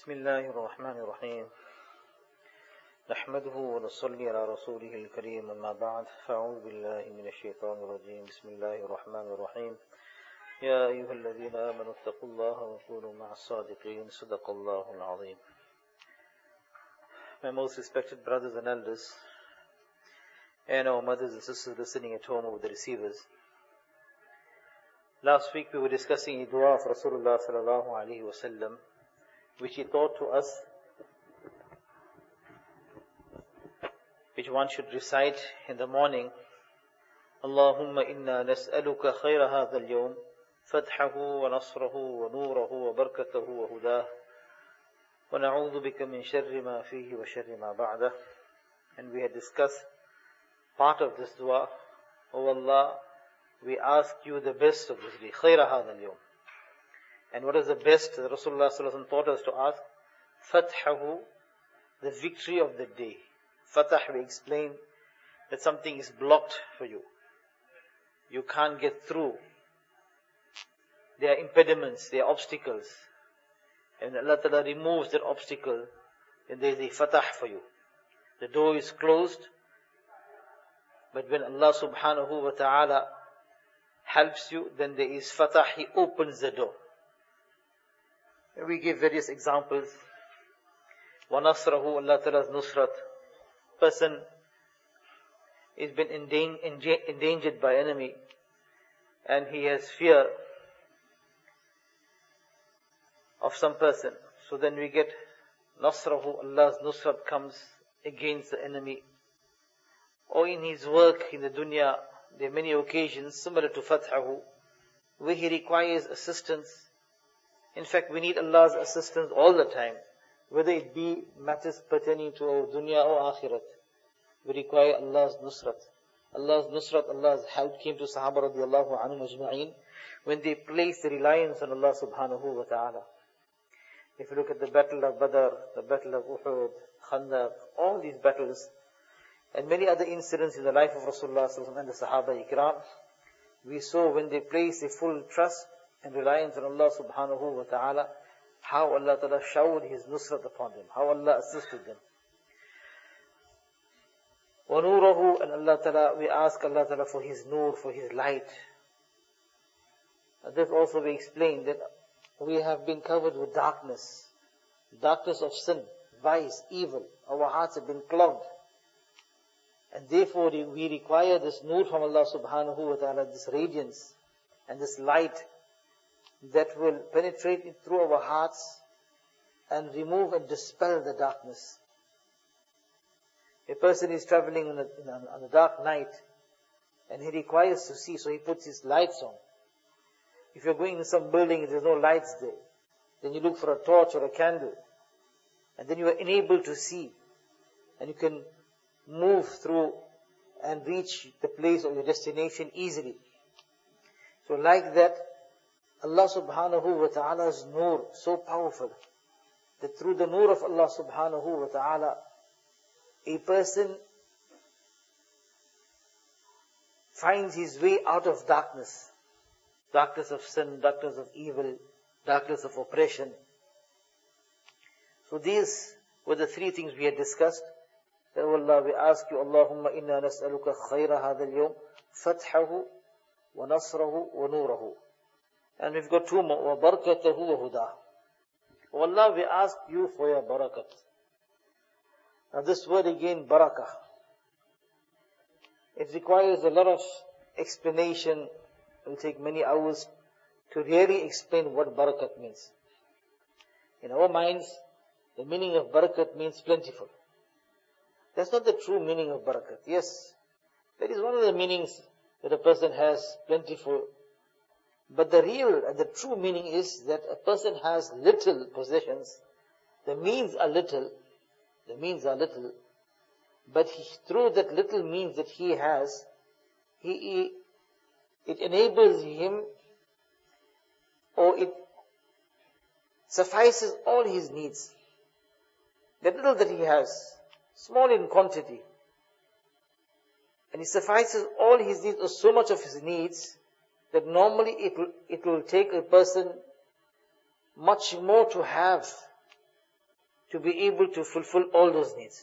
بسم الله الرحمن الرحيم نحمده ونصلي على رسوله الكريم أما بعد فأعوذ بالله من الشيطان الرجيم بسم الله الرحمن الرحيم يا أيها الذين آمنوا اتقوا الله وكونوا مع الصادقين صدق الله العظيم. My most respected brothers and elders and our mothers and sisters listening at home over the receivers, last week we were discussing a dua of Rasulullah sallallahu alaihi wasallam, which he taught to us, which one should recite in the morning. Allahumma inna nas'aluka khayra hadha al-yawm, fathahu wa nasrahu wa nurahu wa barakatahu wa hudah, wa na'udhu bika min sharri ma fihi wa sharri ma ba'dah. And we had discussed part of this dua. O Allah, we ask you the best of this day, khayra hadha al-yawm. And what is the best that Rasulullah sallallahu alaihi wasallam taught us to ask? Fathahu, the victory of the day. Fatah, we explain that something is blocked for you. You can't get through. There are impediments, there are obstacles. And Allah Ta'ala removes that obstacle, then there is a fatah for you. The door is closed, but when Allah subhanahu wa ta'ala helps you, then there is fatah, He opens the door. And we give various examples. وَنَصْرَهُ, Allah Ta'ala's nusrat. Person is been endangered by enemy, and he has fear of some person. So then we get Nasrahu, Allah's nusrat comes against the enemy. Or in his work in the dunya, there are many occasions similar to Fathahu, where he requires assistance. In fact, we need Allah's assistance all the time, whether it be matters pertaining to our dunya or akhirat. We require Allah's nusrat. Allah's nusrat, Allah's help came to Sahaba radiallahu anhum ajma'in when they placed their reliance on Allah subhanahu wa ta'ala. If you look at the battle of Badr, the battle of Uhud, Khandaq, all these battles, and many other incidents in the life of Rasulullah sallallahu alaihi wasallam and the Sahaba ikram, we saw when they placed a full trust and reliance on Allah subhanahu wa ta'ala, how Allah ta'ala showered His nusrat upon them, how Allah assisted them. Wa nurahu, and Allah ta'ala, we ask Allah ta'ala for His nur, for His light. And this also we explained that we have been covered with darkness of sin, vice, evil. Our hearts have been clogged. And therefore we require this nur from Allah subhanahu wa ta'ala, this radiance and this light that will penetrate through our hearts and remove and dispel the darkness. A person is traveling on a dark night and he requires to see, so he puts his lights on. If you're going in some building and there's no lights there, then you look for a torch or a candle, and then you are enabled to see, and you can move through and reach the place of your destination easily. So like that, Allah subhanahu wa ta'ala's nur, so powerful, that through the nur of Allah subhanahu wa ta'ala, a person finds his way out of darkness. Darkness of sin, darkness of evil, darkness of oppression. So these were the three things we had discussed. That, oh Allah, we ask you, Allahumma inna nas'aluka khayra hadha al-yawm, fathahu wa nasrahu wa nurahu. And we've got two more, wa barakatahu wa hudah. Oh Allah, we ask you for your barakat. Now this word again, barakah, it requires a lot of explanation. It will take many hours to really explain what barakat means. In our minds, the meaning of barakat means plentiful. That's not the true meaning of barakat. Yes, that is one of the meanings that a person has, plentiful. But the real and the true meaning is that a person has little possessions. The means are little. But through that little means that he has, it enables him, or it suffices all his needs. The little that he has, small in quantity, and it suffices all his needs, or so much of his needs, that normally it will take a person much more to have to be able to fulfill all those needs.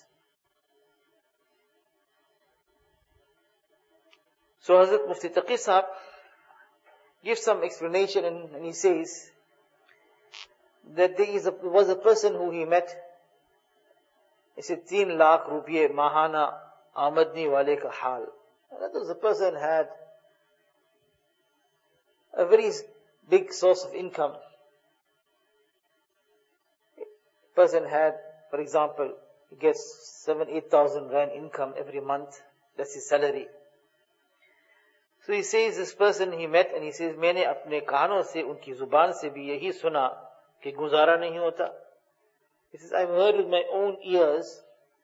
So Hazrat Mufti Taqi Sahab gives some explanation, and he says that there was a person who he met. He said, 3 lakh rupiye mahana amadni wale ka hal. That was a person had a very big source of income. Person had, for example, he gets 7,000-8,000 rand income every month. That's his salary. So he says, this person he met, and he says, मैंने अपने कानों से उनकी जुबान से भी यही सुना कि गुजारा नहीं होता. He says, I've heard with my own ears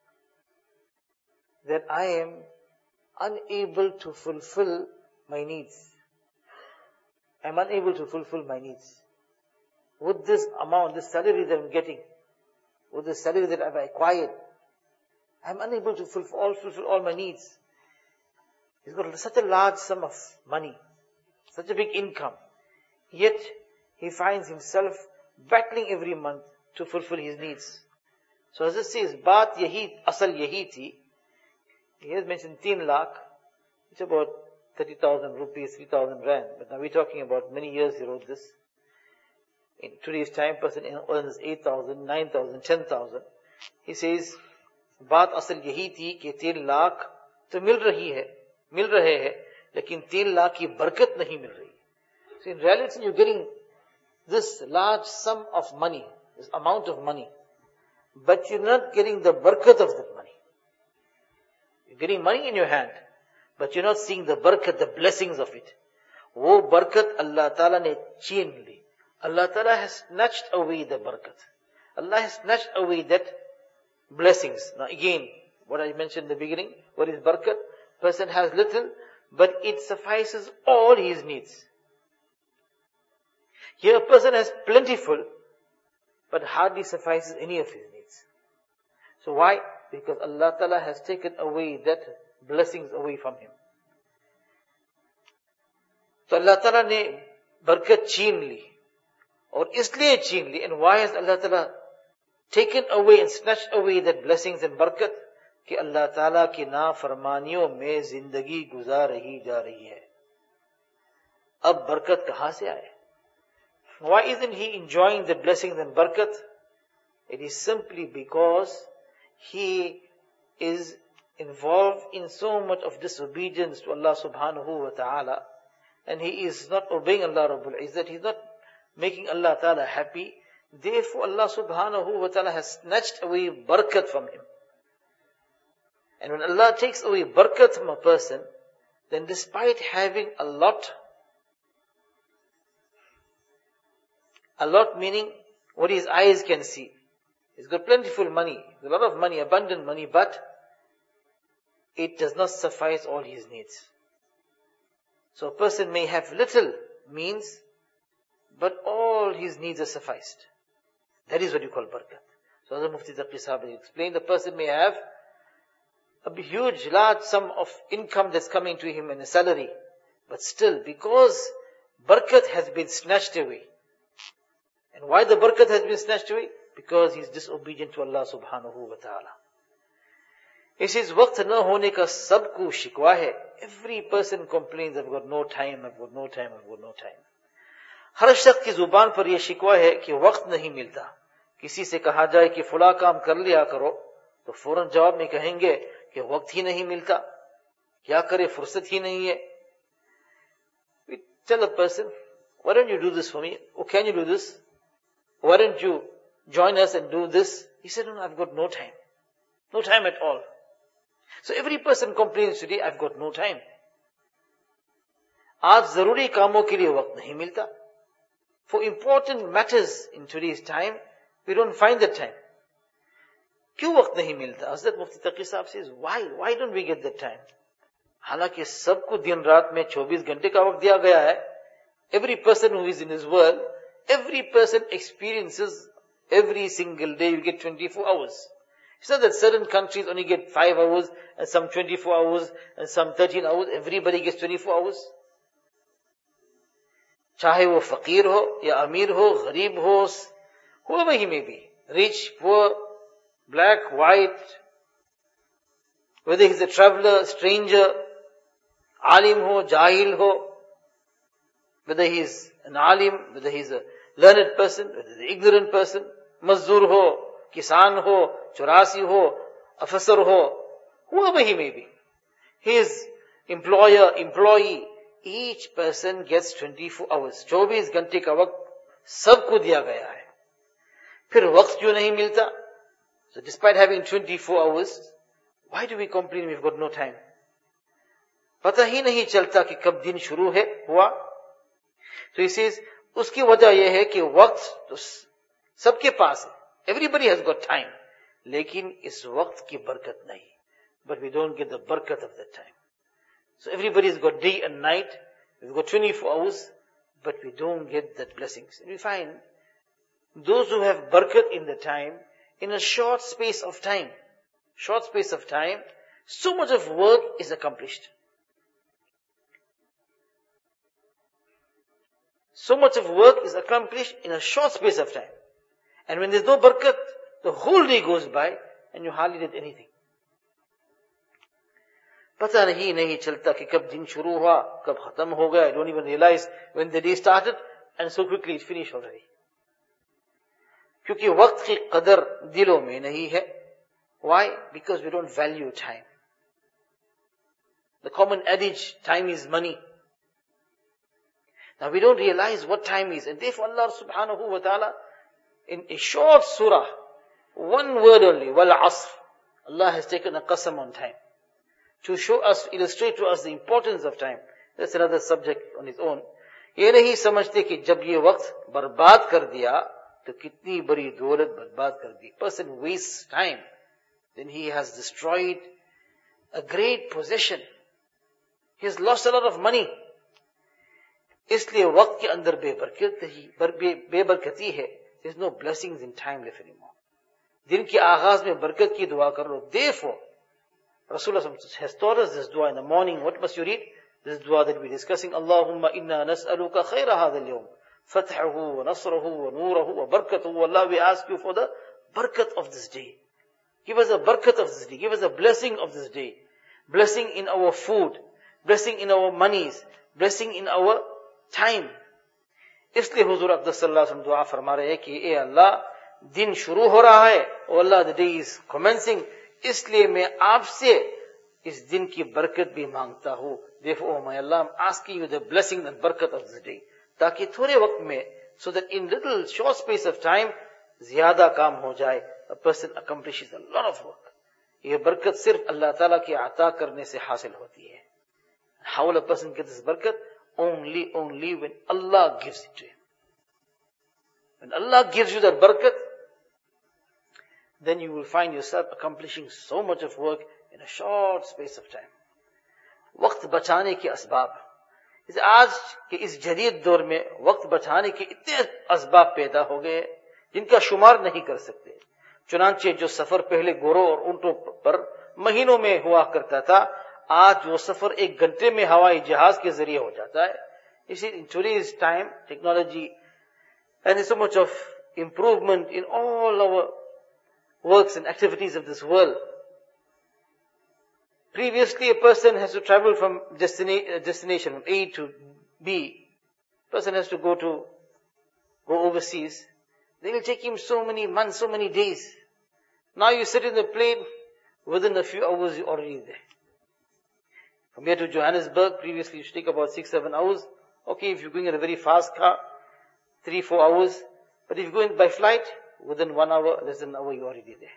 that I am unable to fulfill my needs. I'm unable to fulfill my needs. With this amount, this salary that I'm getting, with the salary that I've acquired, I'm unable to fulfill all my needs. He's got such a large sum of money, such a big income. Yet, he finds himself battling every month to fulfill his needs. So as it says, baat yahi, asal yahi thi. He has mentioned 3 lakh. It's about 30,000 rupees, 3,000 rand. But now we're talking about many years he wrote this. In today's time, person earns 8,000, 9,000, 10,000. He says, baat asal yahi thi कि 3 lakh तो मिल रहे हैं, लेकिन 3 lakh की बरकत नहीं मिल रही. So in reality, you're getting this large sum of money, this amount of money, but you're not getting the barakat of that money. You're getting money in your hand, but you're not seeing the barakat, the blessings of it. वो बरकत Allah Ta'ala ने छीन ली. Allah Ta'ala has snatched away the barakat. Allah has snatched away that blessings. Now again, what I mentioned in the beginning, what is barakat? Person has little, but it suffices all his needs. Here a person has plentiful, but hardly suffices any of his needs. So why? Because Allah Ta'ala has taken away that blessings away from him. So Allah Ta'ala ne barakat छीन ली. और इसलिए छीन ली. And why has Allah Ta'ala taken away and snatched away that blessings and barakat? कि अल्लाह ताला की नाफरमानियों में जिंदगी गुजार रही जा रही है. अब बरकत कहां से आए? Why isn't he enjoying the blessings and barakat? It is simply because he is involved in so much of disobedience to Allah subhanahu wa ta'ala, and he is not obeying Allah Rabbul Izzat. He's not making Allah Ta'ala happy. Therefore Allah subhanahu wa ta'ala has snatched away barakat from him. And when Allah takes away barakat from a person, then despite having a lot meaning what his eyes can see. He's got plentiful money, a lot of money, abundant money, but it does not suffice all his needs. So a person may have little means, but all his needs are sufficed. That is what you call barakat. So as Mufti Taqi Sahib explained, the person may have a huge, large sum of income that's coming to him in a salary, but still, because barakat has been snatched away. And why the barakat has been snatched away? Because he's disobedient to Allah subhanahu wa ta'ala. He says, waqt na hone ka sabko shikwa hai. Every person complains, I've got no time, I've got no time, I've got no time. हर शख्स की जुबान पर यह शिकवा है कि वक्त नहीं मिलता. किसी से कहा जाए कि फला काम कर लिया करो, तो फौरन जवाब में कहेंगे कि वक्त ही नहीं मिलता, क्या करे, फुर्सत ही नहीं है. We tell a person, why don't you do this for me? Or can you do this? Why don't you join us and do this? He said, no, I've got no time. No time at all. So every person complains today, I've got no time. आज जरूरी कामों के लिए वक्त नहीं मिलता. For important matters in today's time, we don't find the time. क्यों वक्त नहीं मिलता? हज़रत मुफ्ती तकी साहब says, why don't we get that time? हालांकि सबको दिन रात में 24 घंटे का वक्त दिया गया है. Every person who is in this world, every person experiences every single day you get 24 hours. It's not that certain countries only get 5 hours and some 24 hours and some 13 hours. Everybody gets 24 hours. चाहे वो फकीर हो या अमीर हो, गरीब हो, whoever he may be, rich, poor, black, white, whether he's a traveler, stranger, alim ho, jahil ho, whether he's an alim, whether he's a learned person, whether he's an ignorant person, mazdur ho, kisan ho, churasi ho, officer ho, whoever he may be. His employer, employee, each person gets 24 hours. 24 घंटे का वक्त सबको दिया गया है. फिर वक्त क्यों नहीं मिलता? So despite having 24 hours, why do we complain we've got no time? पता ही नहीं चलता कि कब दिन शुरू है हुआ. तो he says, उसकी वजह यह है कि वक्त तो सबके पास है. Everybody has got time. लेकिन इस वक्त की बरकत नहीं. But we don't get the barakat of that time. So everybody's got day and night. We've got 24 hours, but we don't get that blessings. And we find those who have barakat in the time, in a short space of time, so much of work is accomplished. So much of work is accomplished in a short space of time. And when there's no barakat, the whole day goes by and you hardly did anything. पता नहीं चलता कि कब दिन शुरू हुआ, कब खत्म हो गया. I don't even realize when the day started and so quickly it finished already. क्योंकि वक्त की कदर दिलों में नहीं है. Why? Because we don't value time. The common adage, time is money. Now we don't realize what time is, and therefore Allah subhanahu wa ta'ala, in a short surah, one word only, wal asr, Allah has taken a qasam on time, to show us, illustrate to us the importance of time. That's another subject on its own. ये नहीं समझते कि जब ये वक्त बर्बाद कर दिया, तो कितनी बड़ी दौलत बर्बाद कर दी. Person wastes time, then he has destroyed a great possession. He has lost a lot of money. इसलिए वक्त के अंदर बेबरकती है. There's no blessings in time left anymore. दिन के आगाज में बरकत की दुआ कर लो. Therefore, Rasulullah has taught us this dua in the morning. What must you read? This dua that we're discussing. Allahumma inna nas'aluka khayra hadha al-yawm. Fathahu wa nasrahu wa nuurahu wa barakatuhu. Allah, we ask you for the barakat of this day. Give us a barakat of this day. Give us a blessing of this day. Blessing in our food. Blessing in our monies. Blessing in our time. इसलिए हुजूर अक़दस सल्लल्लाहु अलैहि वसल्लम दुआ फरमा रहे हैं कि ए अल्लाह, दिन शुरू हो रहा है, और अल्लाह, the day is commencing, इसलिए मैं आपसे इस दिन की बरकत भी मांगता हूँ. Therefore, oh my Allah, I'm asking you the blessing and barakat of this day. ताकि थोड़े वक्त में, so that in little short space of time, ज्यादा काम हो जाए. A person accomplishes a lot of work. ये बरकत सिर्फ अल्लाह ताला की अता करने से हासिल होती है. How will a person get this barakat? Only when Allah gives it to him. When Allah gives you that barakat, then you will find yourself accomplishing so much of work in a short space of time. वक्त बचाने के असबाब. आज के इस जदीद दौर में वक्त बचाने के इतने असबाब पैदा हो गए जिनका शुमार नहीं कर सकते. चुनांचे जो सफर पहले घोड़ों और ऊंटों पर महीनों में हुआ करता था, आज वो सफर 1 घंटे में हवाई जहाज के जरिए हो जाता है. इसी in today's time, technology and so much of improvement in all our works and activities of this world. Previously, a person has to travel from destination from A to B. Person has to go overseas. They will take him so many months, so many days. Now you sit in the plane, within a few hours you're already there. From here to Johannesburg, previously it used to take about 6-7 hours. Okay, if you're going in a very fast car, 3-4 hours. But if you're going by flight, within 1 hour, less than an hour, you're already there.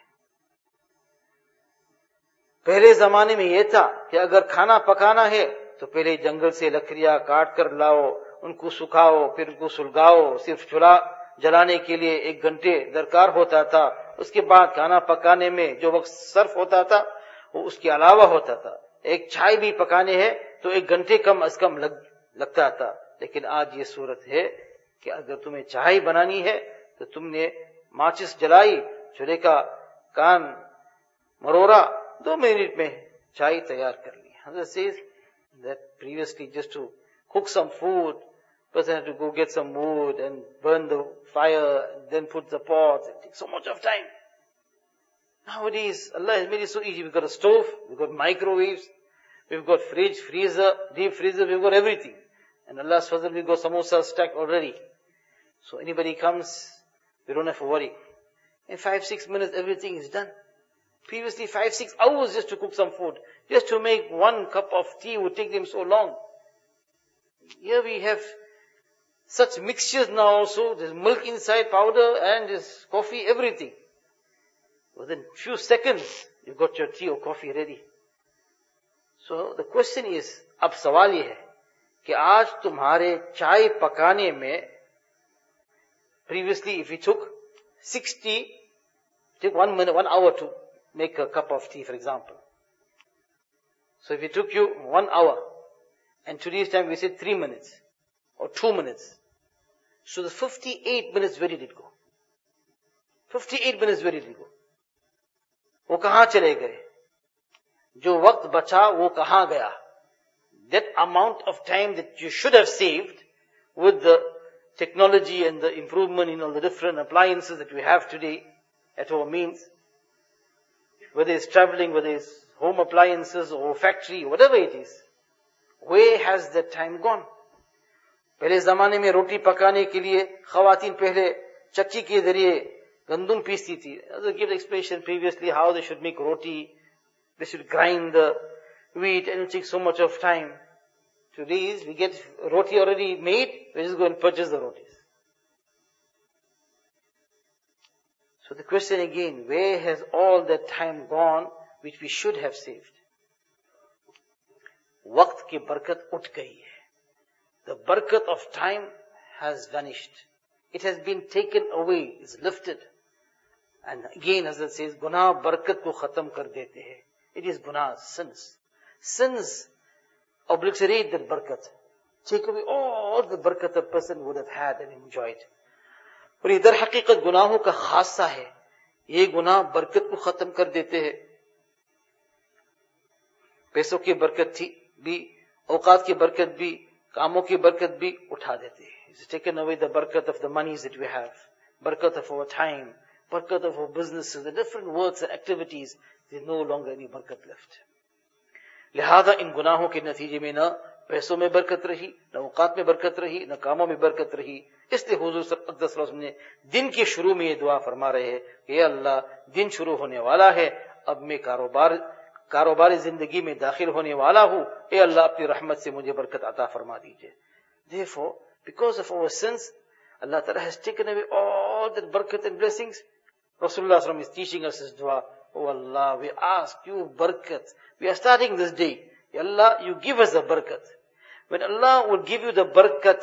पहले जमाने में यह था कि अगर खाना पकाना है तो पहले जंगल से लकड़ियां काट कर लाओ, उनको सुखाओ, फिर उनको सुलगाओ. सिर्फ चूल्हा जलाने के लिए 1 घंटे दरकार होता था. उसके बाद खाना पकाने में जो वक्त सर्फ होता था वो उसके अलावा होता था. एक चाय भी पकाने है तो 1 घंटे कम अज कम लगता था. लेकिन आज ये सूरत है कि अगर तुम्हें चाय बनानी है तो तुमने माचिस जलाई, चूल्हे का कान मरोड़ा, 2 मिनट में चाय तैयार कर ली. Hazrat says that previously just to cook some food, person had to go get some wood and burn the fire and then put the pot. It takes so much of time. Nowadays, Allah has made it so easy. We've got a stove, we've got microwaves, we've got fridge, freezer, deep freezer, we've got everything. And Allah's fazl, we've got samosa stacked already. So anybody comes, we don't have to worry. In 5-6 minutes, everything is done. Previously, 5-6 hours just to cook some food. Just to make one cup of tea would take them so long. Here we have such mixtures now also. There's milk inside, powder, and there's coffee, everything. Within few seconds, you've got your tea or coffee ready. So the question is, अब सवाल ये है कि आज तुम्हारे चाय पकाने में, previously if you took 1 hour to make a cup of tea, for example. So if it took you 1 hour, and today's time we said 3 minutes, or 2 minutes. So the 58 minutes, where did it go? 58 minutes, where did it go? वो कहाँ चले गए? जो वक्त बचा वो कहाँ गया? That amount of time that you should have saved with the technology and the improvement in all the different appliances that we have today at our means, whether it's traveling, whether it's home appliances or factory, whatever it is, where has that time gone? पहले जमाने में रोटी पकाने के लिए खवातीन पहले चक्की के जरिए गंदुम पीसती थी. I'll give the explanation previously how they should make roti. They should grind the wheat and it takes so much of time. Today we get roti already made, we just go and purchase the rotis. So the question again, where has all that time gone which we should have saved? Waqt ki barakat ut gayi hai. The barakat of time has vanished. It has been taken away, it's lifted. And again, as it says, Gunah barakat ko khatam kar dete hai. It is gunahs, sins. Sins obliterate that barakat. Take away all the barakat a person would have had and enjoyed. और इधर हकीकत गुनाहों का खासा है. ये गुनाह बरकत को खत्म कर देते हैं. पैसों की बरकत थी भी, औकात की बरकत भी, कामों की बरकत भी उठा देते हैं. It's taken away the barakat of the monies that we have, barakat of our time, barakat of our businesses, the different works and activities. There's no longer any barakat left. लिहाजा इन गुनाहों के नतीजे में न पैसों में बरकत रही, न औकात में बरकत रही, न कामों में बरकत रही. इसलिए हुजूर अक़दस सल्लल्लाहु अलैहि वसल्लम ने दिन के शुरू में ये दुआ फरमा रहे हैं कि अल्लाह दिन शुरू होने वाला है, अब मैं कारोबारी जिंदगी में दाखिल होने वाला हूँ, ए अल्लाह अपनी रहमत से मुझे बरकत अता फरमा दीजिए. Therefore, because of our sins, Allah Ta'ala has taken away all that barakat and blessings. Rasulullah sallallahu alaihi wasallam is teaching us this dua. Oh Allah, we ask you barakat. We are starting this day. Ya Allah, you give us the barakat. When Allah will give you the barakat,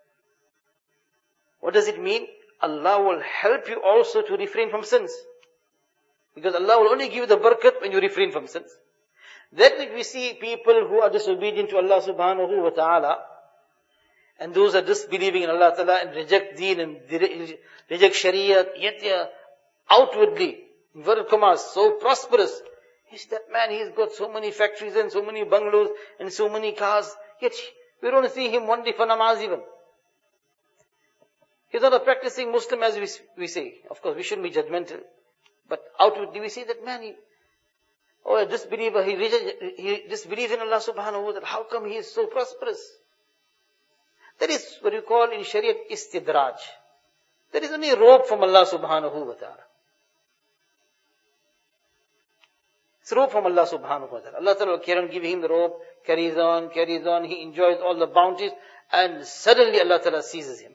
what does it mean? Allah will help you also to refrain from sins. Because Allah will only give you the barakat when you refrain from sins. That which we see people who are disobedient to Allah subhanahu wa ta'ala, and those are disbelieving in Allah ta'ala and reject deen and reject shariah, yet they are outwardly, inverted commas, so prosperous. He's that man, he's got so many factories and so many bungalows and so many cars, yet we don't see him one day for namaz even. He's not a practicing Muslim as we say. Of course, we shouldn't be judgmental. But outwardly we see that man, a disbeliever, he disbelieves in Allah subhanahu wa ta'ala. How come he is so prosperous? That is what we call in Shariah istidraj. That is only a rope from Allah subhanahu wa ta'ala. It's a rope from Allah subhanahu wa ta'ala. Allah ta'ala will carry on giving him the rope, carries on, he enjoys all the bounties, and suddenly Allah ta'ala seizes him.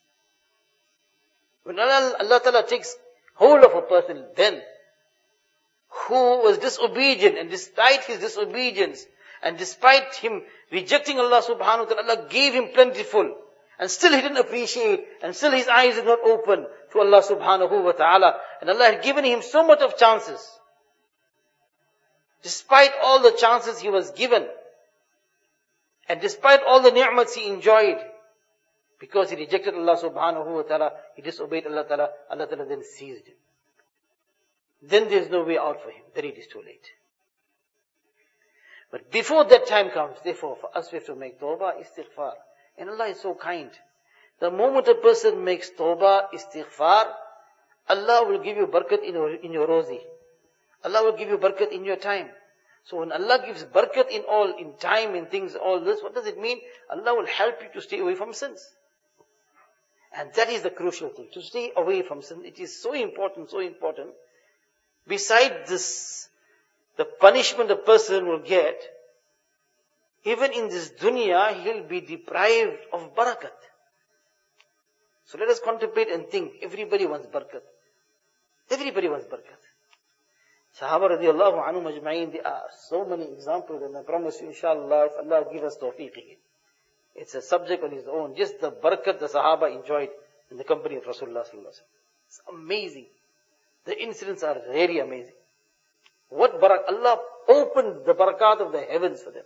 When Allah ta'ala takes hold of a person, then, who was disobedient, and despite his disobedience, and despite him rejecting Allah subhanahu wa ta'ala, Allah gave him plentiful, and still he didn't appreciate, and still his eyes did not open to Allah subhanahu wa ta'ala, and Allah had given him so much of chances. Despite all the chances he was given, and despite all the ni'mats he enjoyed, because he rejected Allah subhanahu wa ta'ala, he disobeyed Allah ta'ala, Allah ta'ala then seized him. Then there's no way out for him. Then it is too late. But before that time comes, therefore, for us we have to make tawbah, istighfar. And Allah is so kind. The moment a person makes tawbah, istighfar, Allah will give you barakat in your rozi. Allah will give you barakat in your time. So when Allah gives barakat in time, in things, all this, what does it mean? Allah will help you to stay away from sins. And that is the crucial thing, to stay away from sin. It is so important, so important. Besides this, the punishment a person will get, even in this dunya, he'll be deprived of barakat. So let us contemplate and think. Everybody wants barakat. Everybody wants barakat. Sahaba radiallahu anhu majma'in, there are so many examples, and I promise you, inshallah, if Allah give us tawfiq again. It's a subject on its own. Just the barakat the Sahaba enjoyed in the company of Rasulullah sallallahu alaihi wasallam. It's amazing. The incidents are really amazing. What barakat? Allah opened the barakat of the heavens for them.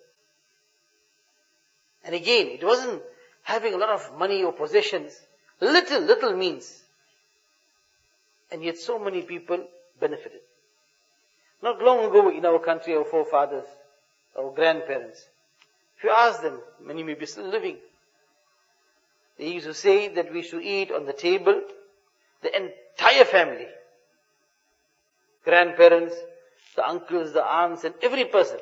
And again, it wasn't having a lot of money or possessions. Little means. And yet so many people benefited. Not long ago in our country, our forefathers, our grandparents, if you ask them, many may be still living, they used to say that we should eat on the table, the entire family. Grandparents, the uncles, the aunts, and every person.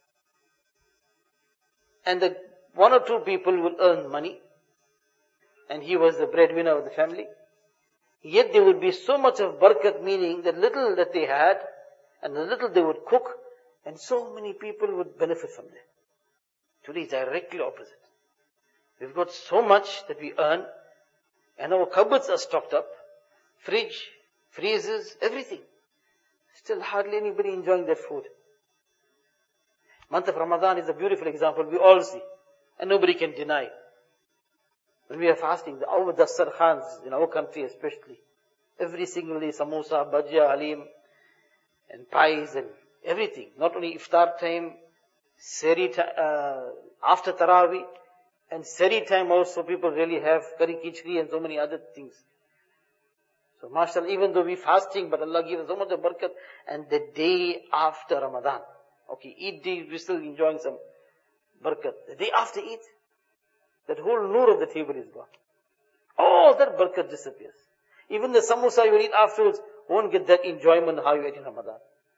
And the one or two people will earn money, and he was the breadwinner of the family. Yet there would be so much of barakat, meaning that little that they had, and the little they would cook, and so many people would benefit from that. Today is directly opposite. We've got so much that we earn, and our cupboards are stocked up, fridge, freezers, everything. Still hardly anybody enjoying that food. Month of Ramadan is a beautiful example, we all see, and nobody can deny. When we are fasting, our dasar khans, in our country especially, every single day, samosa, bhajia, halim, and pies and everything. Not only iftar time, seri after Taraweeh, and seri time also people really have curry khichdi and so many other things. So mashallah, even though we fasting, but Allah gives us so much of barakat, and the day after Ramadan, okay, Eid day, we're still enjoying some barakat. The day after Eid, that whole nur of the table is gone. All that barakat disappears. Even the samosa you eat afterwards won't get that enjoyment how you ate in Ramadan.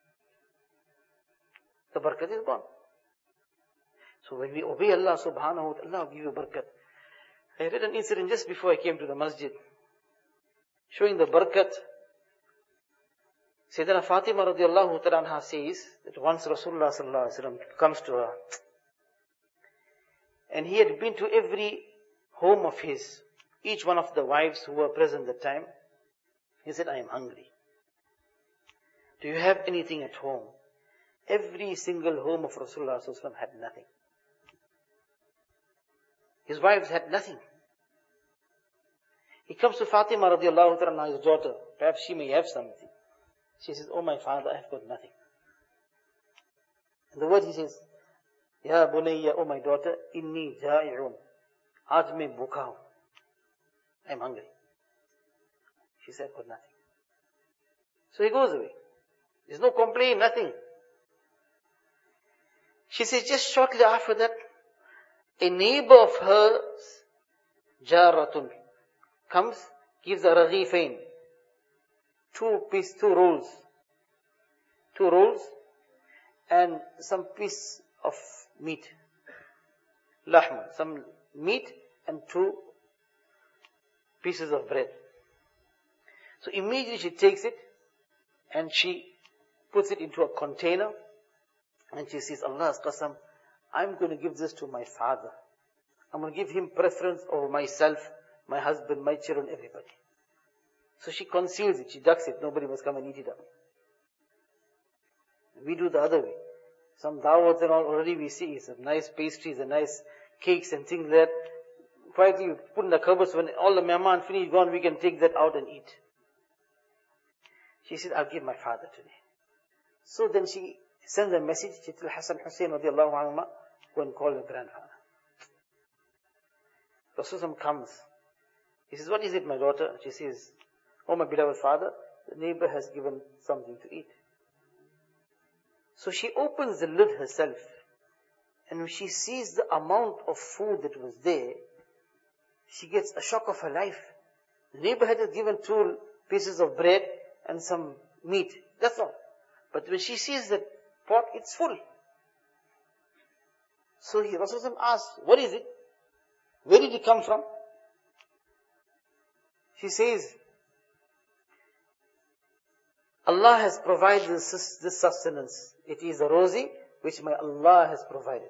The barakat is gone. So when we obey Allah subhanahu wa ta'ala, Allah will give you barakat. I read an incident just before I came to the masjid, showing the barakat. Sayyidina Fatima radiallahu ta'ala anha says that once Rasulullah sallallahu alaihi wasallam comes to her, and he had been to every home of his, each one of the wives who were present at the time. He said, I am hungry. Do you have anything at home? Every single home of Rasulullah sallallahu alaihi wasallam had nothing. His wives had nothing. He comes to Fatima radiallahu ta'ala, his daughter. Perhaps she may have something. She says, oh my father, I have got nothing. And the word he says, Ya bunayya, oh my daughter, inni ja'i'un. Aaj mein bhukha hu. I am hungry. She said, I've got nothing. So he goes away. There's no complaint, nothing. She says, just shortly after that, a neighbor of hers, Jaratun, comes, gives a raghifain, two rolls, and some piece of meat, lahman, some meat and 2 pieces of bread. So immediately she takes it and she puts it into a container and she says, Allah's qasam, I'm going to give this to my father. I'm going to give him preference over myself, my husband, my children, everybody. So she conceals it, she ducks it, nobody must come and eat it up. We do the other way. Some dawats and all already we see some nice pastries and nice cakes and things that quietly you put in the cupboards. When all the mehman finish gone, we can take that out and eat. She said, I'll give my father today. So then she sends a message to Hassan Hussein radiallahu anhu, go and call your grandfather. Rasulullah comes. He says, what is it, my daughter? She says, oh my beloved father, the neighbor has given something to eat. So she opens the lid herself, and when she sees the amount of food that was there, she gets a shock of her life. The neighbor had given 2 pieces of bread and some meat. That's all. But when she sees the pot, it's full. So Rasulullah asked, what is it? Where did it come from? She says, Allah has provided this sustenance. It is a rosy which my Allah has provided.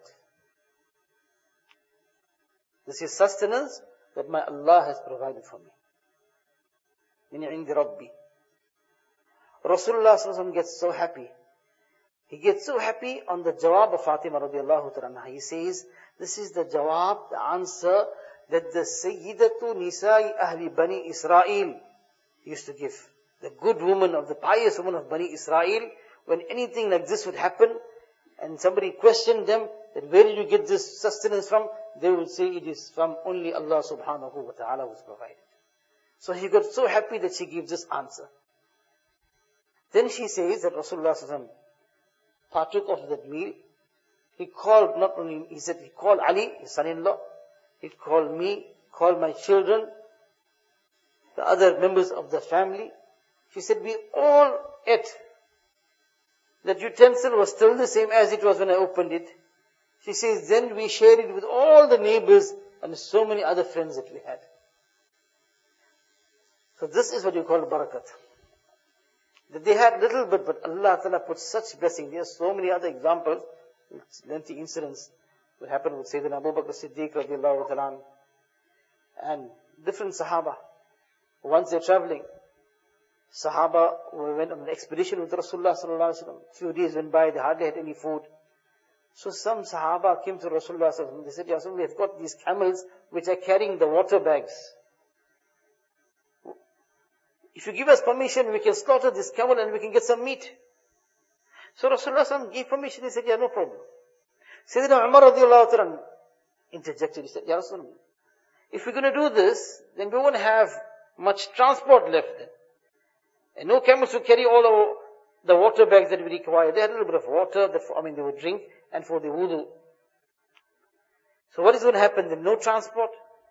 This is sustenance that my Allah has provided for me. Min indi Rabbi. Rasulullah sallallahu alaihi wasallam gets so happy. He gets so happy on the jawab of Fatima radiallahu ta'ala. He says, this is the jawab, the answer that the Sayyidatu Nisa'i Ahli Bani Israel used to give. The good woman of the pious woman of Bani Israel, when anything like this would happen, and somebody questioned them, that where did you get this sustenance from? They would say it is from only Allah subhanahu wa ta'ala who's provided. So he got so happy that she gives this answer. Then she says that Rasulullah sallallahu alaihi wasallam partook of that meal. He called, not only, he said, he called Ali, his son-in-law. He called me, called my children, the other members of the family. She said, we all ate. That utensil was still the same as it was when I opened it. She says, then we shared it with all the neighbors and so many other friends that we had. So this is what you call barakat. That they had little bit, but Allah Ta'ala put such blessing. There are so many other examples, lengthy incidents that happened with Sayyidina Abu Bakr Siddiq radiallahu ta'ala and different Sahaba. Once they're traveling, Sahaba went on an expedition with Rasulullah sallallahu alaihi wasallam. Few days went by, they hardly had any food. So some Sahaba came to Rasulullah sallallahu alaihi wasallam. They said, Ya Rasulullah, we have got these camels which are carrying the water bags. If you give us permission, we can slaughter this camel and we can get some meat. So Rasulullah sallallahu alaihi wasallam gave permission. He said, yeah, no problem. Sayyidina Umar radiallahu ta'ala interjected. He said, Ya Rasulullah, if we're going to do this, then we won't have much transport left then. And no camels will carry all the water bags that we require. They had a little bit of water, they would drink, and for the wudu. So what is going to happen then? No transport.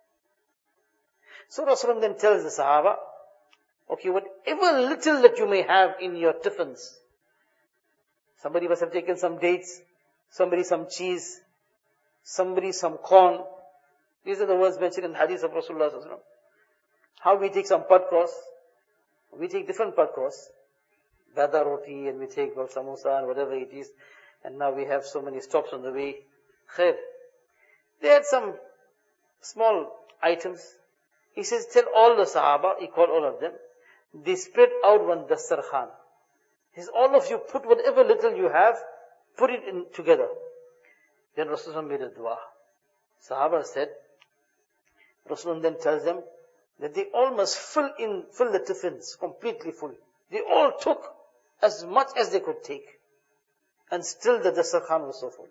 So Rasulullah then tells the Sahaba, okay, whatever little that you may have in your tiffins, somebody must have taken some dates, somebody some cheese, somebody some corn. These are the words mentioned in the hadith of Rasulullah sallallahu alaihi wasallam. How we take some padkos, we take different padkos, bada roti, and we take samosa and whatever it is, and now we have so many stops on the way. Khair. They had some small items. He says, tell all the Sahaba, he called all of them, they spread out one dastarkhan. He says, all of you put whatever little you have, put it in together. Then Rasulullah made a dua. Sahaba said, Rasulullah then tells them that they all must fill the tiffins completely full. They all took as much as they could take. And still the dastarkhan was so full.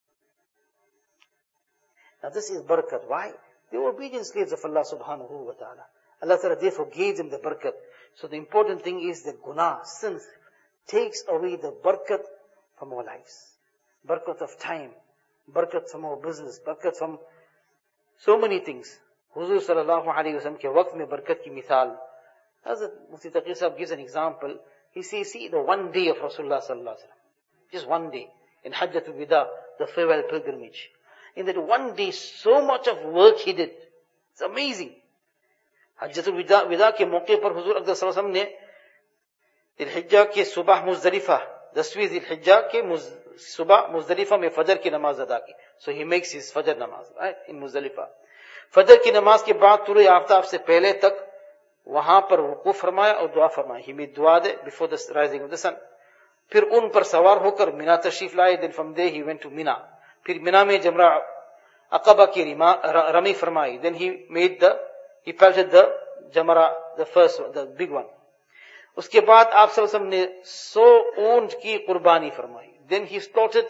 Now this is barakat. Why? They were obedient slaves of Allah subhanahu wa ta'ala. Allah Ta'ala therefore gave them the barakat. So the important thing is that guna, sin, takes away the barakat from our lives. Barakat of time, barakat from our business, barakat from so many things. Huzur sallallahu alayhi wa sallam ke waqt mein barakat ki mithal. Hazrat Mufti Taqi Sahib gives an example. He says, see the one day of Rasulullah sallallahu alayhi wa sallam. Just one day. In Hajjatul Wida, the farewell pilgrimage. In that one day, so much of work he did. It's amazing. Hajjatul Wida ke mauqe par Huzur Akbar sallallahu alayhi wa sallam ne Dhul-Hijjah ke subah Muzdalifah, 10वीं Dhul-Hijjah ke subah Muzdalifah mein Fajr ki namaz ada ki. So he makes his Fajr namaz, right, in Muzdalifah. Fajr ki namaz ke baad tulu aftab se pehle tak wahan par wukuf farmaya aur dua farmaya. He made dua before the rising of the sun. Phir un par sawar hokar Mina tashrif laaye. Then from there he went to Mina. Phir Mina mein Jamra Aqaba ki rami farmayi. Then he pelted the Jamra, the first one, the big one. उसके बाद आप सल्लल्लाहु अलैहि वसल्लम ने 100 ऊंट की कुर्बानी फरमाई. Then he slaughtered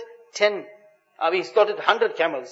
100 camels.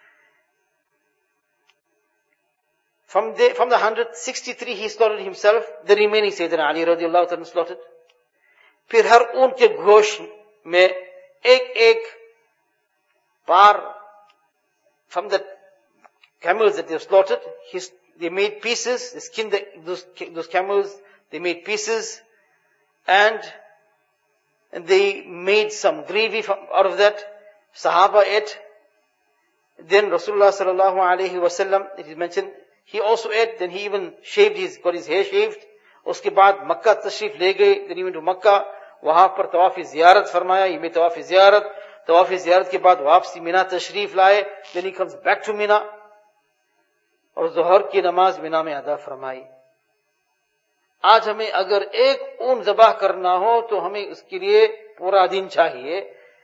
From the 163 he slaughtered himself. The remaining Sayyidina Ali radiallahu ta'ala slaughtered. फिर हर ऊंट के गोश्त में एक par from the camels that they slaughtered, they made pieces. They skinned those camels. They made pieces. And And they made some gravy out of that. Sahaba ate. Then Rasulullah sallallahu alayhi wa sallam, it is mentioned, he also ate. Then he even got his hair shaved. Uske baad Makkah tashrif le gaye. Then he went to Makkah. Wahan par tawaf ziyarat farmaya. He made tawaf ziyarat. Tawaf ziyarat ke baad wapsi Mina tashrif laye. Then he comes back to Mina. और ज़ोहर की नमाज मिना में अदा फरमाई. आज हमें अगर एक ऊन ज़बाह करना हो तो हमें उसके लिए पूरा दिन चाहिए.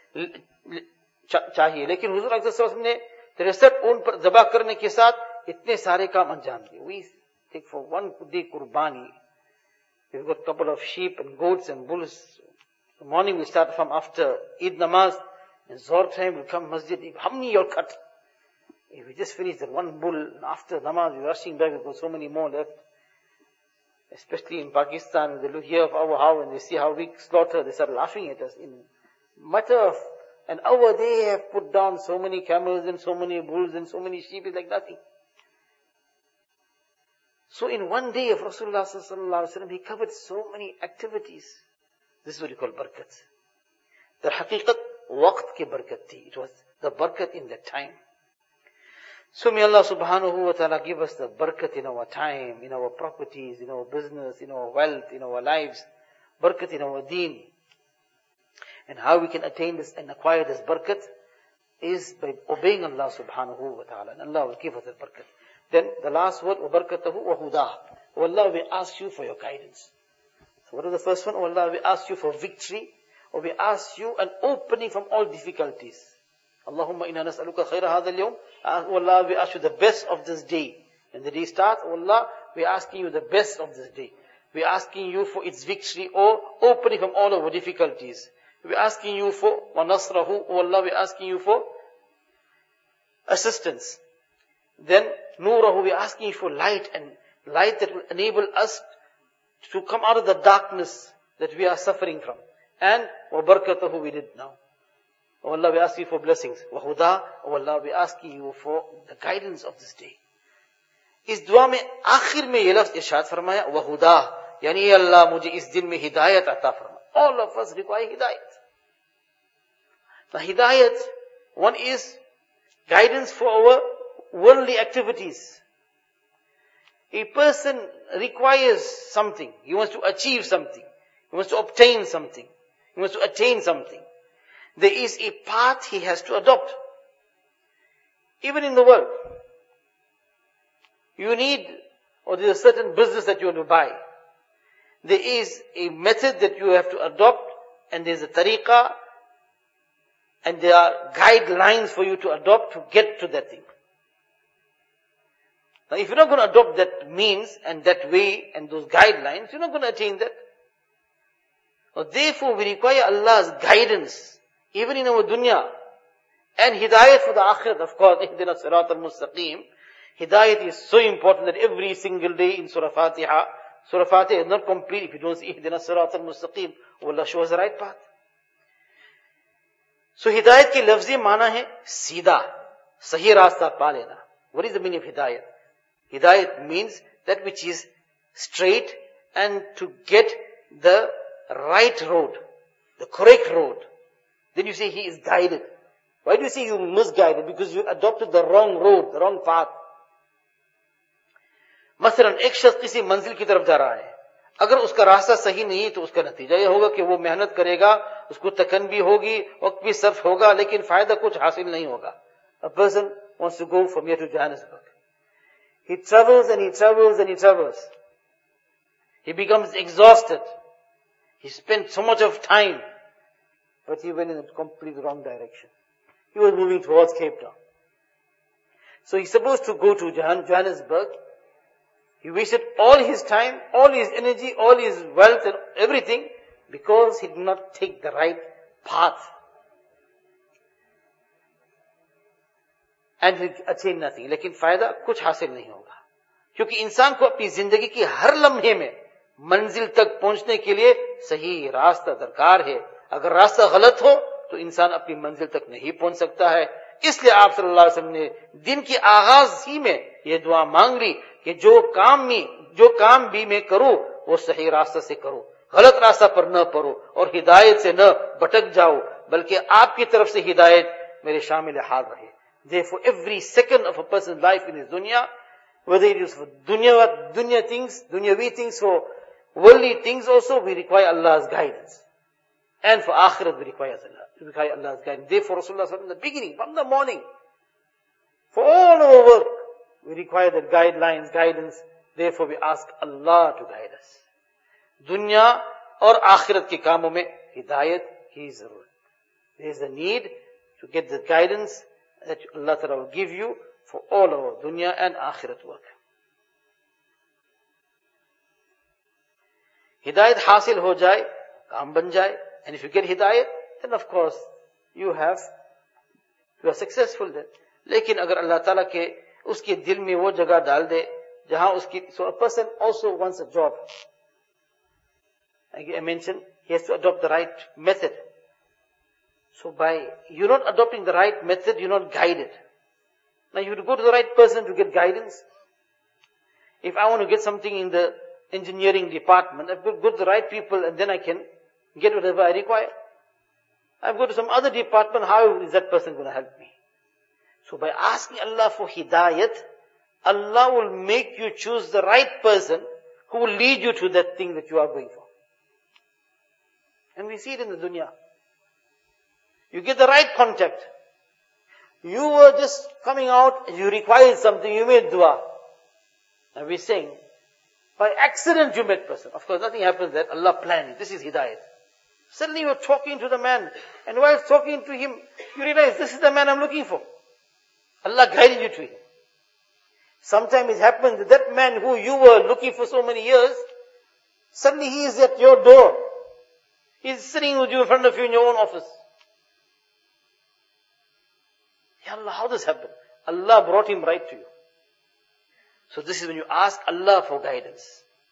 लेकिन हुज़ूर अक़दस सल्लल्लाहु अलैहि वसल्लम ने 63 ऊन पर ज़बाह करने के साथ इतने सारे काम अंजाम दिए. We take for one day कुर्बानी. We've got a couple of sheep and goats and bulls. The morning we start from after Eid namaz, and Zohar time will come masjid. How many you'll cut? If we just finish that one bull, and after namaz we're rushing back, we've got so many more left. Especially in Pakistan, they look here of our how and they see how we slaughter, they start laughing at us. In matter of an hour, they have put down so many camels and so many bulls and so many sheep, it's like nothing. So in one day of Rasulullah sallallahu alaihi wasallam, he covered so many activities. This is what you call barakat. The haqiqat, waqt ki barakat thi. It was the barakat in that time. So may Allah subhanahu wa ta'ala give us the barakat in our time, in our properties, in our business, in our wealth, in our lives, barakat in our deen. And how we can attain this and acquire this barakat is by obeying Allah subhanahu wa ta'ala. And Allah will give us that barakat. Then the last word, وَبَرْكَتَهُ وَهُدَاهُ. Oh Allah, we ask you for your guidance. So what is the first one? Oh Allah, we ask you for victory, or we ask you an opening from all difficulties. Allahumma inna nas'aluka khayra hadha al-yawm. Oh Allah, we ask you the best of this day. When the day starts, oh Allah, we are asking you the best of this day. We are asking you for its victory or opening from all our difficulties. We are asking you for وَنَصْرَهُ. Oh Allah, we are asking you for assistance. Then Nurahu, we are asking you for light, and light that will enable us to come out of the darkness that we are suffering from. And وَبَرْكَتَهُ, we did now. Oh Allah, we ask you for blessings. Wahuda, oh Allah, we asking you for the guidance of this day. इस दुआ में आखिर में ये लफ्ज़ इरशाद फरमाया वहुदा, यानी अल्लाह मुझे इस दिन में हिदायत अता फरमा. All of us require hidayat. The hidayat, one is guidance for our worldly activities. A person requires something. He wants to achieve something. He wants to obtain something. He wants to attain something. There is a path he has to adopt. Even in the world. You need, or there's a certain business that you want to buy. There is a method that you have to adopt, and there's a tariqah, and there are guidelines for you to adopt to get to that thing. Now if you're not going to adopt that means and that way and those guidelines, you're not going to attain that. So therefore we require Allah's guidance, even in our dunya, and hidayat for the akhirat, of course. Ihdina sirat al-mustaqim. Hidayat is so important that every single day in Surah Fatiha is not complete if you don't see Ihdina sirat al-mustaqim. Allah shows the right path. So hidayat ke lafzi maana hai सीधा, सही रास्ता पा लेना. What is the meaning of hidayat? Hidayat means that which is straight and to get the right road, the correct road. Then you say he is guided. Why do you say you misguided? Because you adopted the wrong road, the wrong path. मसलन एक शख्स किसी मंजिल की तरफ जा रहा है, अगर उसका रास्ता सही नहीं तो उसका नतीजा यह होगा कि वो मेहनत करेगा, उसको थकन भी होगी, वक्त भी सर्फ होगा, लेकिन फायदा कुछ हासिल नहीं होगा. A person wants to go from here to Johannesburg. He travels and he travels and he travels. He becomes exhausted. He spent so much of time, but he went in a completely wrong direction. He was moving towards Cape Town. So he's supposed to go to Johannesburg. He wasted all his time, all his energy, all his wealth and everything because he did not take the right path. And he achieved nothing. लेकिन फायदा कुछ हासिल नहीं होगा. क्योंकि इंसान को अपनी जिंदगी की हर लम्हे में मंजिल तक पहुंचने के लिए सही रास्ता दरकार है. अगर रास्ता गलत हो तो इंसान अपनी मंजिल तक नहीं पहुंच सकता है. इसलिए आप सल्लल्लाहु अलैहि वसल्लम ने दिन के आगाज ही में यह दुआ मांग ली कि जो काम भी मैं करूं वो सही रास्ते से करूं. गलत रास्ता पर न पड़ो और हिदायत से न भटक जाओ, बल्कि आपकी तरफ से हिदायत मेरे शामिल हाल रहे. Therefore, every second of a person's life in his dunya, whether it is for dunya things, dunyavi things, for worldly things also, we require Allah's guidance. And for akhirat, we require Allah's guidance. Therefore, Rasulullah said in the beginning, from the morning, for all our work, we require the guidance. Therefore, we ask Allah to guide us. Dunya और आखिरत के कामों में हिदायत की जरूरत. There is a need to get the guidance that Allah Ta'ala will give you for all our dunya and akhirat work. Hidayat हासिल हो जाए, काम बन जाए. And if you get hidayat, then of course you are successful then. लेकिन अगर अल्लाह ताला के उसके दिल में वो जगह डाल दे जहां उसकी, so a person also wants a job. Like I mentioned, he has to adopt the right method. So by you not adopting the right method, you're not guided. Now you have to go to the right person to get guidance. If I want to get something in the engineering department, I have to go to the right people and then I can get whatever I require. I go to some other department, how is that person going to help me? So by asking Allah for hidayat, Allah will make you choose the right person who will lead you to that thing that you are going for. And we see it in the dunya. You get the right contact. You were just coming out, you required something, you made dua. And we're saying, by accident you met person. Of course nothing happens there, Allah planned it. This is hidayat. Suddenly you're talking to the man, and while talking to him, you realize this is the man I'm looking for. Allah guided you to him. Sometimes it happens that that man who you were looking for so many years, suddenly he is at your door. He's sitting with you in front of you in your own office. Ya Allah, how does this happen? Allah brought him right to you. So this is when you ask Allah for guidance.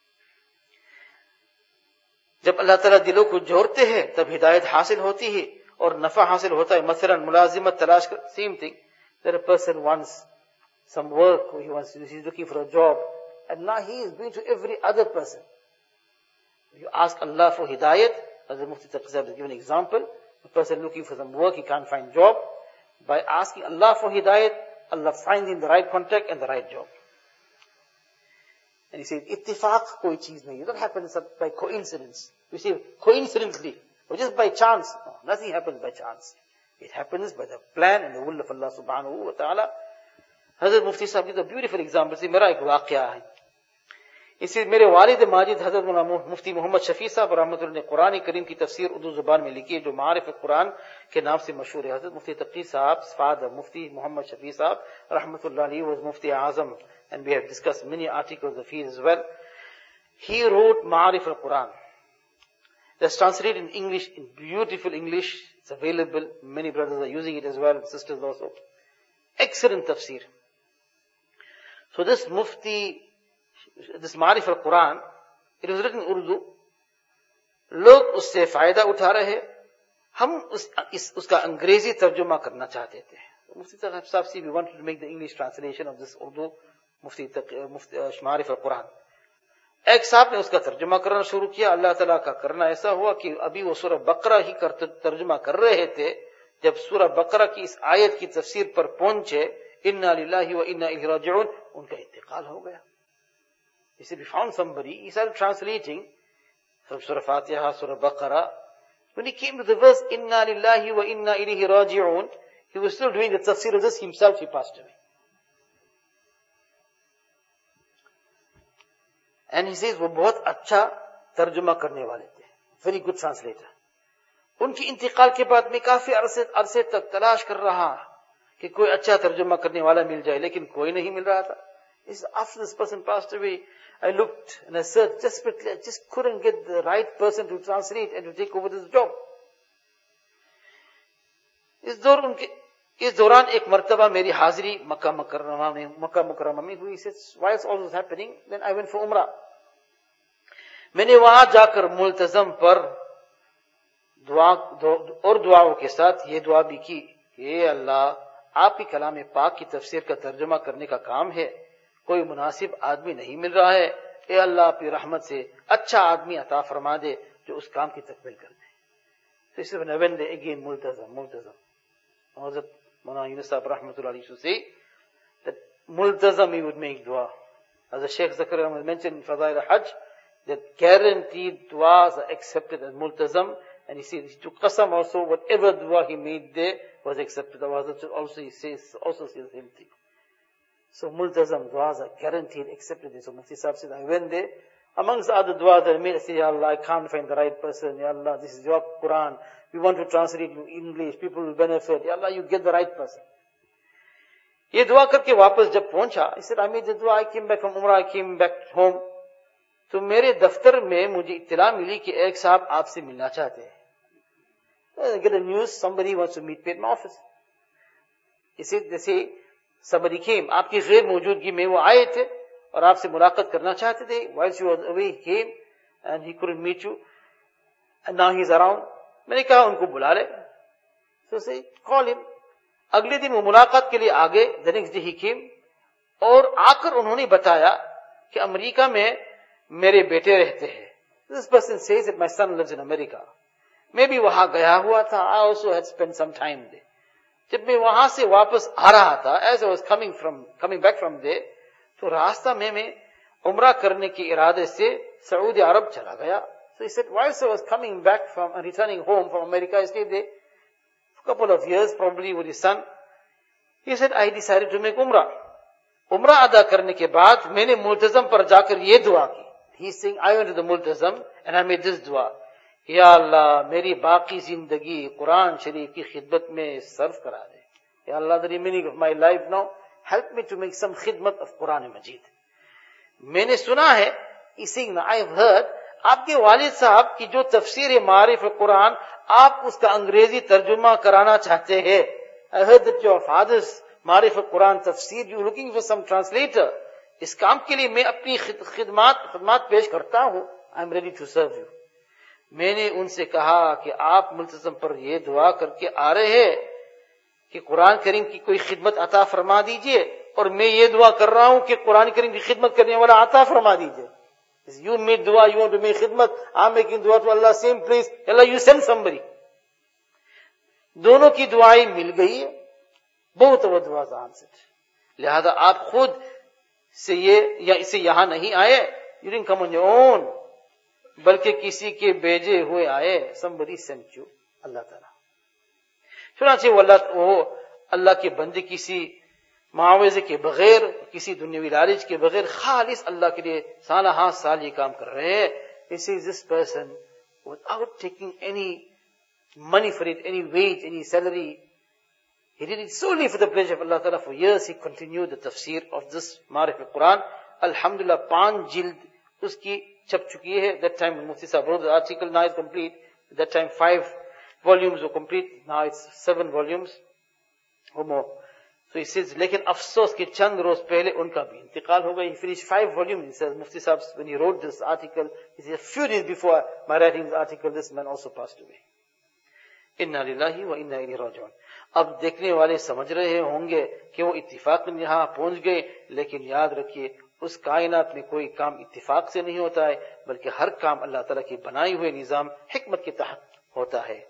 जब अल्लाह ताला दिलों को जोड़ते हैं तब हिदायत हासिल होती है और नफा हासिल होता है. मसलन मुलाजिमत तलाश कर, same thing, that a person wants some work, he's looking for a job, and now he is going to every other person. You ask Allah for hidayat. As the Mufti Taqi Sahib has given an example, a person looking for some work, he can't find job. By asking Allah for hidayat, Allah finds him the right contact and the right job. And he says, ittifaq koi cheez nahi. It doesn't happen by coincidence. You see, coincidentally, or just by chance. No, nothing happens by chance. It happens by the plan and the will of Allah subhanahu wa ta'ala. Hazrat Mufti Sahib gives a beautiful example. See, मेरा एक वाक़या है. इसी मेरे वालिद माजिद हजरत मुफ्ती मोहम्मद शफी साहब रहमतुल्लाह ने कुरान करीम की तफसीर उर्दू जुबान में लिखी है, जो मारिफ कुरान के नाम से मशहूर है. हजरत मुफ्ती तकी साहब, फादर मुफ्ती मोहम्मद शफी साहब रहमतुल्लाह अलैहि was Mufti Azam, and we have discussed many articles of his as well. He wrote Ma'arif al-Quran. That's translated in English, in beautiful English. It's available. Many brothers are using it as well, sisters also. Excellent tafsir. So this Mufti, this Ma'arif al-Quran, it was written in Urdu. लोग उससे फायदा उठा रहे, हम उसका अंग्रेजी तर्जुमा करना चाहते थे. Mufti Sahib said, we wanted to make the English translation of this Urdu Mufti Ma'arif al-Quran. एक साहब ने उसका तर्जुमा करना शुरू किया. अल्लाह ताला का करना ऐसा हुआ कि अभी वो सूरह बकरा ही तर्जुमा कर रहे थे, जब सूरह बकरा की इस आयत की तफसीर पर पहुंचे, इन्ना लिल्लाहि व इन्ना इलैहि राजिऊन, उनका इंतकाल हो गया. He said, we found somebody, he started translating from Surah Fatiha, Surah Baqarah. When he came to the verse, Inna lillahi wa inna ilayhi raji'un, he was still doing the tafsir of this himself, he passed away. And he says, वो बहुत अच्छा तर्जुमा करने वाले थे. Very good translator. उनकी इंतकाल के बाद मैं काफी अरसे तक तलाश कर रहा कि कोई अच्छा तर्जुमा करने वाला मिल जाए, लेकिन कोई नहीं मिल रहा था. After this person passed away, I looked and I searched desperately. I just couldn't get the right person to translate and to take over this job. इस दौरान एक मर्तबा मेरी हाजिरी मक्का मुकर्रमा में हुई. He says, why is all this happening? Then I went for Umrah. मैंने वहां जाकर मुल्तजम पर दुआओं के साथ ये दुआ भी की कि अल्लाह, आपकी कलाम पाक की तफसीर का तर्जुमा करने का काम है, कोई मुनासिब आदमी नहीं मिल रहा है. ए अल्लाह, अपनी रहमत से अच्छा आदमी अता फरमा दे जो उस काम की तकमील कर दे. So he said, when I went there again, multazam. Hazrat Maulana Yunus Sahib Rahmatullah used to say that multazam he would make dua. As the Shaykh Zakaria Ahmad mentioned in Fadail al-Hajj, that guaranteed duas are accepted as multazam. And he said, he took qasam also, whatever dua he made there was accepted. Also he says the same thing. So multazam duas are guaranteed accepted. So Mufti Sahib said, I went there. Amongst the other duas that I made, I said, Ya Allah, I can't find the right person. Ya Allah, this is your Quran. We want to translate it in English. People will benefit. Ya Allah, you get the right person. ये दुआ करके वापस जब पहुंचा, he said, I made the dua, I came back from Umrah, I came back home. तो मेरे दफ्तर में मुझे इत्तला मिली कि एक साहब आपसे मिलना चाहते हैं. I get the news, somebody wants to meet me at my office. He said, they say, somebody came. आपकी गैर मौजूदगी में वो आए थे और आपसे मुलाकात करना चाहते थे. Whilst you were away, he came and he couldn't meet you. And now he's around. मैंने कहा उनको बुला ले. So say, call him. अगले दिन वो मुलाकात के लिए आ गए. The next day he came. और आकर उन्होंने बताया कि अमेरिका में मेरे बेटे रहते हैं. This person says that my son lives in America. मैं भी वहां गया हुआ था. I also had spent some time there. जब मैं वहां से वापस आ रहा था, as I was coming back from there, तो रास्ता में मैं उम्रा करने के इरादे से सऊदी अरब चला गया. So he said, whilst I was coming back from and returning home from America, I stayed there for a couple of years, probably with his son. He said, I decided to make umrah. उम्रा अदा करने के बाद मैंने मुल्तज़म पर जाकर ये दुआ की. He's saying, I went to the multazam and I made this dua. Ya Allah, मेरी बाकी जिंदगी कुरान शरीफ की खिदमत में सर्फ करा दे. Ya Allah, the remaining of my life now, help me to make some khidmat of Quran Majid. मैंने सुना है, he's saying, I have heard, आपके वालिद साहब की जो तफसीर है मारिफ कुरान, आप उसका अंग्रेजी तर्जुमा कराना चाहते हैं. I heard that your father's मारिफ Quran तफसीर, you're looking for some translator. इस काम के लिए मैं अपनी खिदमत पेश करता हूं. I am ready to serve you. मैंने उनसे कहा कि आप मुल्तज़म पर ये दुआ करके आ रहे हैं कि कुरान करीम की कोई खिदमत अता फरमा दीजिए, और मैं ये दुआ कर रहा हूं कि कुरान करीम की खिदमत करने वाला अता फरमा दीजिए. You made dua, you want to make khidmat, I'm making dua to Allah, same place. Allah, you send somebody. दोनों की दुआएं मिल गई है. बहुत वो दुआ आंसर्ड. लिहाजा आप खुद से इसे यहां नहीं आए. You didn't come on your own, बल्कि किसी के भेजे हुए आए. Somebody sent you. अल्लाह ताला. सुना चाहिए वो अल्लाह के बंदे किसी मुआवजे के बगैर, किसी दुनियावी लालच के बगैर खालिस अल्लाह के लिए साला हाथ साल ये काम कर रहे हैं. This is this person without taking any money for it, any wage, any salary. He did it solely for the pleasure of Allah Ta'ala. For years he continued the tafsir of this Ma'arif al-Quran. Alhamdulillah, 5 jild uski chap chuki hai. That time Mufti Sahib wrote the article, now it's complete. At that time 5 volumes were complete. Now it's 7 volumes or more. So he says, लेकिन अफसोस के चंद रोज पहले उनका भी इंतकाल हो गया. He finished 5 volumes. He says, Mufti Sahib, when he wrote this article, he said, a few days before my writing this article, this man also passed away. Inna lillahi wa inna ilayhi raji'un. अब देखने वाले समझ रहे होंगे कि वो इत्तिफाकन यहाँ पहुंच गए, लेकिन याद रखिए उस कायनात में कोई काम इत्तिफाक से नहीं होता है, बल्कि हर काम अल्लाह ताला की बनाई हुए निजाम हिकमत के तहत होता है.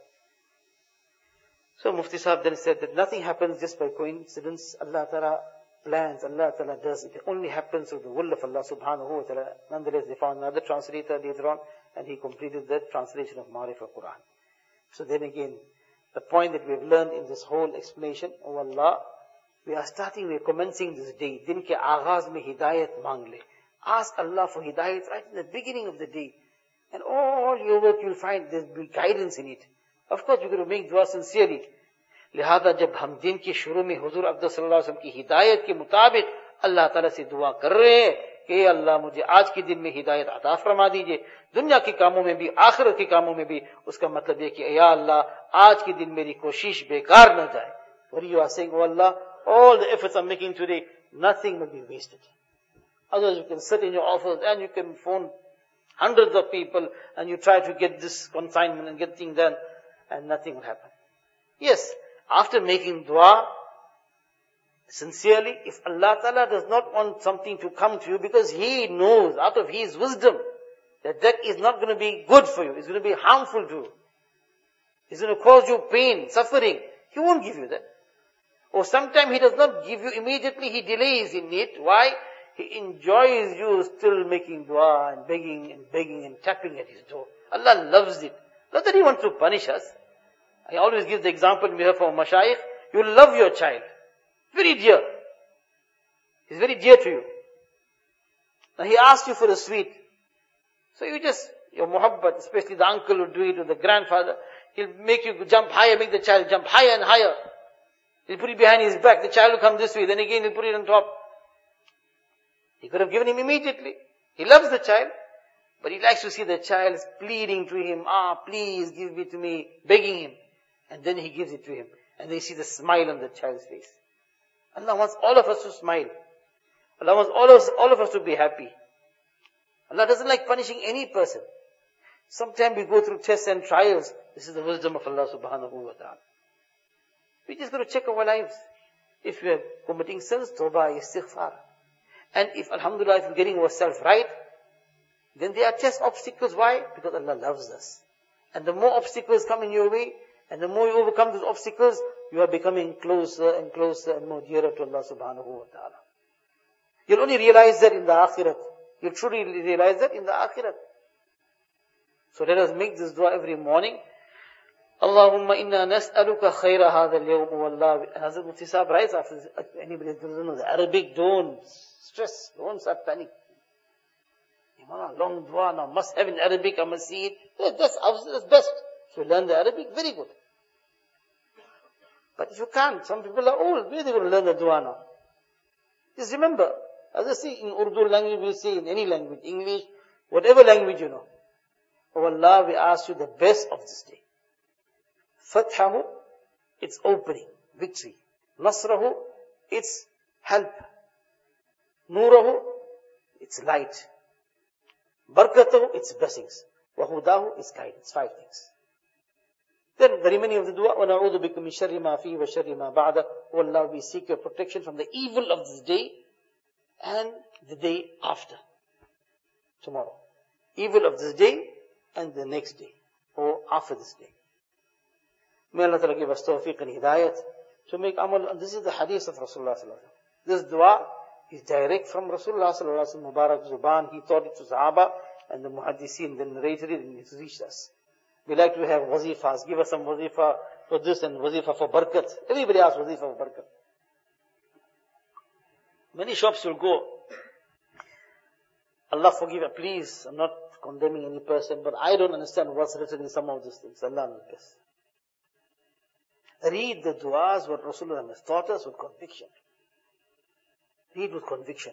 So Mufti Sahib then said that nothing happens just by coincidence. Allah Ta'ala plans, Allah Ta'ala does it. It only happens with the will of Allah Subhanahu wa Ta'ala. Nonetheless, they found another translator later on, and he completed that translation of Ma'arif al-Quran. So then again, the point that we have learned in this whole explanation, oh Allah, we are commencing this day. Din ke aghaz mein hidayat mang le. Ask Allah for hidayat right in the beginning of the day. And all your work you'll find there'll be guidance in it. Of course, we're going to make dua sincerely. लिहाजा जब हम दिन के शुरू में हुजूर अक़दस सल्लल्लाहु अलैहि वसल्लम की हिदायत के मुताबिक अल्लाह ताला से दुआ कर रहे हैं कि अल्लाह मुझे आज के दिन में हिदायत अता फरमा दीजिए, दुनिया के कामों में भी आखिरत के कामों में भी, उसका मतलब ये कि या अल्लाह आज के दिन मेरी कोशिश बेकार न जाए. What you are saying, oh Allah, all the efforts I'm making today, nothing will be wasted. Otherwise you can sit in your office and you can phone hundreds of people and you try to get this consignment and get things done, and nothing will happen. Yes, after making dua, sincerely, if Allah Ta'ala does not want something to come to you, because He knows, out of His wisdom, that is not going to be good for you. It's going to be harmful to you. It's going to cause you pain, suffering. He won't give you that. Or sometimes He does not give you immediately, He delays in it. Why? He enjoys you still making dua and begging and tapping at His door. Allah loves it. Not that He wants to punish us. I always give the example we have for mashayikh. You love your child. Very dear. He's very dear to you. Now he asks you for a sweet. So you just, your muhabbat, especially the uncle will do it, or the grandfather, he'll make you jump higher, make the child jump higher and higher. He'll put it behind his back, the child will come this way, then again he'll put it on top. He could have given him immediately. He loves the child, but he likes to see the child pleading to him, please give it to me, begging him. And then he gives it to him. And they see the smile on the child's face. Allah wants all of us to smile. Allah wants all of us to be happy. Allah doesn't like punishing any person. Sometimes we go through tests and trials. This is the wisdom of Allah subhanahu wa ta'ala. We just got to check our lives. If we are committing sins, tawbah, istighfar. And if, alhamdulillah, if we're getting ourselves right, then there are test obstacles. Why? Because Allah loves us. And the more obstacles come in your way, and the more you overcome those obstacles, you are becoming closer and closer and more dearer to Allah subhanahu wa ta'ala. You'll only realize that in the akhirat. You'll truly realize that in the akhirat. So let us make this dua every morning. Allahumma inna nas'aluka khayra hadha al-yawm wallah. And Hazrat Mufti Sahib writes after this, anybody doesn't know the Arabic, don't stress, don't start panic. Long dua now, must have in Arabic, I must see it. That's best. If you learn the Arabic, very good. But if you can't, some people are old, where are they going to learn the dua now? Just remember, as I say in Urdu language, we say in any language, English, whatever language you know. Oh Allah, we ask you the best of this day. Fathahu, its opening, victory. Nasrahu, its help. Nurahu, its light. Barakatuhu, its blessings. Wahudahu, its guidance. 5 things. Then the remaining of the dua, وَنَعُوذُ بِكُم مِّن شَرِّ مَا فِيهِ وَشَرِّ مَا بَعْدَهُ. O Allah, we seek your protection from the evil of this day and the day after. Tomorrow. Evil of this day and the next day. Or after this day. May Allah Ta'ala give us tawfiq and hidayat to make amal. And this is the hadith of Rasulullah Sallallahu Alaihi Wasallam. This dua is direct from Rasulullah Sallallahu Alaihi Wasallam, Mubarak Zuban. He taught it to Sahaba and the Muhaddiseen, then narrated it and it reached us. We like to have wazifas. Give us some wazifa for this and wazifa for barakat. Everybody asks wazifa for barakat. Many shops will go. Allah forgive us. Please, I'm not condemning any person, but I don't understand what's written in some of these things. Allah knows best. Read the du'as what Rasulullah has taught us with conviction. Read with conviction.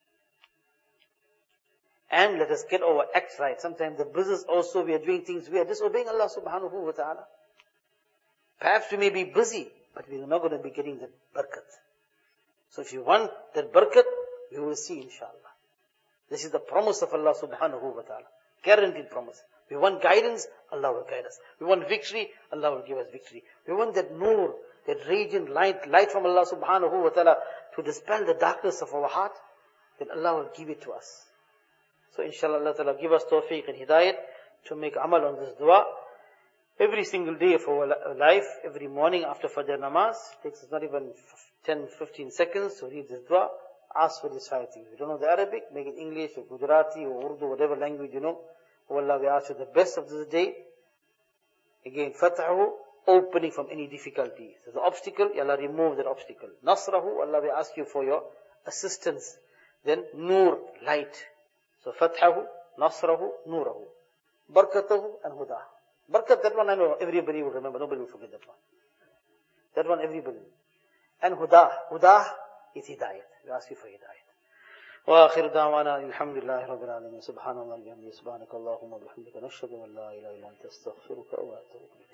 And let us get our act right. Sometimes the business also, we are doing things, we are disobeying Allah subhanahu wa ta'ala. Perhaps we may be busy, but we are not going to be getting that barakat. So if you want that barakat, we will see inshallah. This is the promise of Allah subhanahu wa ta'ala. Guaranteed promise. We want guidance, Allah will guide us. We want victory, Allah will give us victory. We want that nur, that radiant light from Allah subhanahu wa ta'ala to dispel the darkness of our heart, then Allah will give it to us. So inshallah Allah ta'ala give us tawfiq and hidayat to make amal on this dua. Every single day of our life, every morning after Fajr namaz, takes us not even 10-15 seconds to read this dua. Ask for this 5 things. If you don't know the Arabic, make it English or Gujarati or Urdu, whatever language you know. Oh Allah, we ask you the best of this day. Again, Fathahu, opening from any difficulty. So the obstacle, Allah remove that obstacle. Nasrahu, Allah, we ask you for your assistance. Then Nur, light. So Fathahu, Nasrahu, Nurahu. Barakatuhu and Hudah. Barakat, that one I know everybody will remember. Nobody will forget that one. That one everybody. And Hudah. Hudah is Hidayat. We ask you for Hidayat. وآخر دعوانا الحمد لله رب العالمين سبحان الله وبحمده سبحانك اللهم وبحمدك نشهد أن لا إله إلا أنت أستغفرك وأتوب إليك